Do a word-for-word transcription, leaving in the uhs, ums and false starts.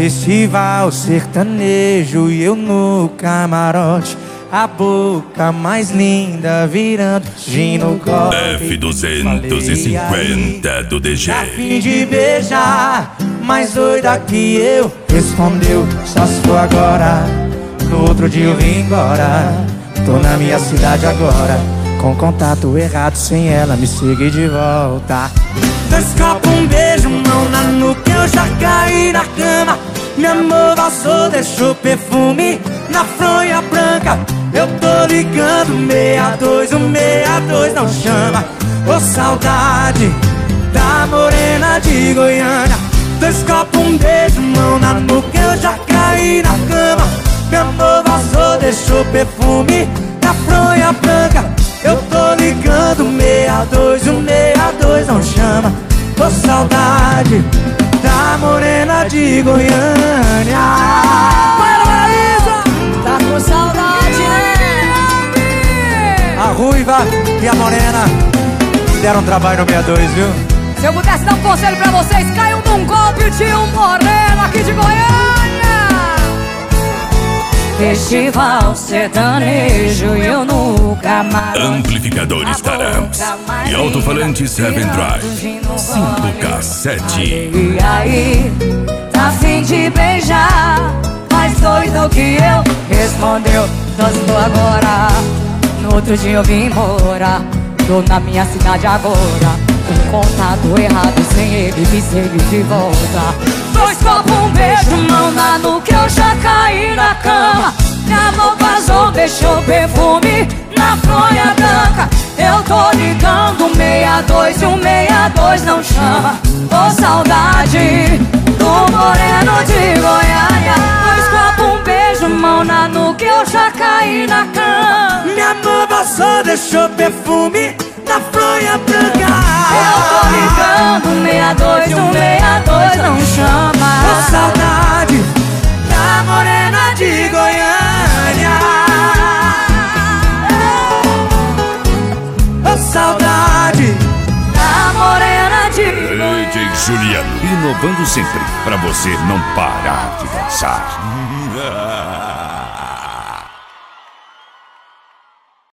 Festival sertanejo e eu no camarote, a boca mais linda virando gin no copo. F duzentos e cinquenta do D G. A fim de beijar, mais doida que eu. Respondeu, só se for agora. No outro dia eu vim embora. Tô na minha cidade agora, com contato errado, sem ela me seguir de volta. Dois copos, um beijo, mão na nuca, eu já caí na cama. Meu amor vazou, deixou perfume na fronha branca. Eu tô ligando, meia dois, o meia dois não chama. Ô saudade da morena de Goiânia. Dois copos, um beijo, mão na nuca, eu já caí na cama. Meu amor vazou, deixou perfume na fronha branca. Eu tô ligando, meia dois, o meia dois não chama. Ô saudade da morena de Goiânia. Para, Maísa! Tá com saudade, né? A ruiva e a morena deram trabalho no meia dois, viu? Se eu pudesse dar um conselho pra vocês, caiam num golpe de um moreno aqui de Goiânia. Festival sertanejo e eu nunca mais. Amplificadores Taramps e alto-falante Seven Drive cinco K sete. E aí, tá fim de beijar, mais doido que eu. Respondeu, só estou agora. No outro dia eu vim embora. Tô na minha cidade agora, com contato errado, sem ele me seguir de volta. Dois copos, um beijo, mão na nuca, eu já caí na cama. Meu amor vazou, deixou perfume na fronha branca. Eu tô ligando, meia dois e o meia dois não chama. Ô saudade do moreno de Goiânia. Dois copos, um beijo, mão na nuca, eu já caí na cama. Meu amor vazou, deixou perfume na fronha branca. Eu tô ligando, meia dois e o meia dois não chama. Ô saudade da morena de Goiânia. Ô saudade da morena de Goiânia. D J Juliano, inovando sempre pra você não parar de dançar.